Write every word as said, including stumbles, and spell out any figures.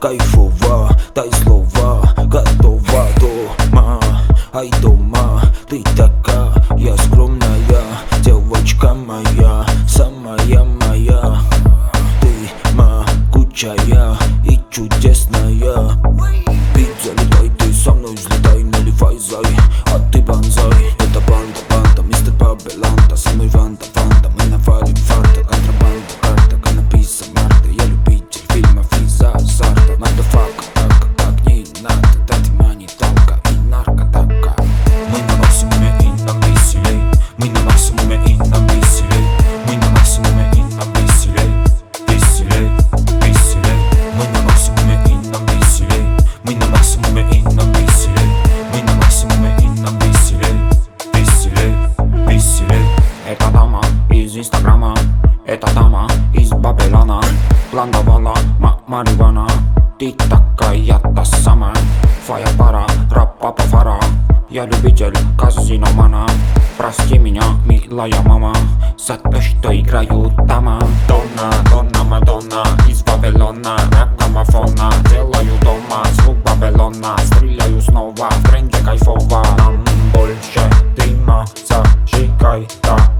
кайфова, дай слова, готова дома. Ай, дома, ты такая скромная, девочка моя, самая моя. Ты могучая и чудесная. Бит залетай, ты со мной взлетай, наливай зай, а ты банзай. Это банда, банда, мистер Бабеланда, со мной Ванда, Ванда, мы навалим фарта. Контрабанда, карта, канаписа, Марта, я любитель фильмов из-за азарта. Надо фака, так, так не надо, дать мани, талка и наркотака. Мы на максимуме и нам веселей, мы на максимуме и нам веселей, мы на максимуме и нам веселей, веселей, веселей. Мы на максимуме и нам веселей, мы на максимуме и нам веселей, мы на максимуме и нам веселей, веселей, веселей. Это дама из Инстаграма, это дама из Бабелана. Пландовала марихуана, ты такая та самая. Твоя пара, рэп папа фара. Я любитель казиномана. Прости меня, милая мама, за то, что играю дама. Донна, Донна, Мадонна из Вавилона. Рэп граммофона, делаю дома звук Вавилона. Стреляю снова, в тренде кайфово. Нам больше дыма, зажигай, да.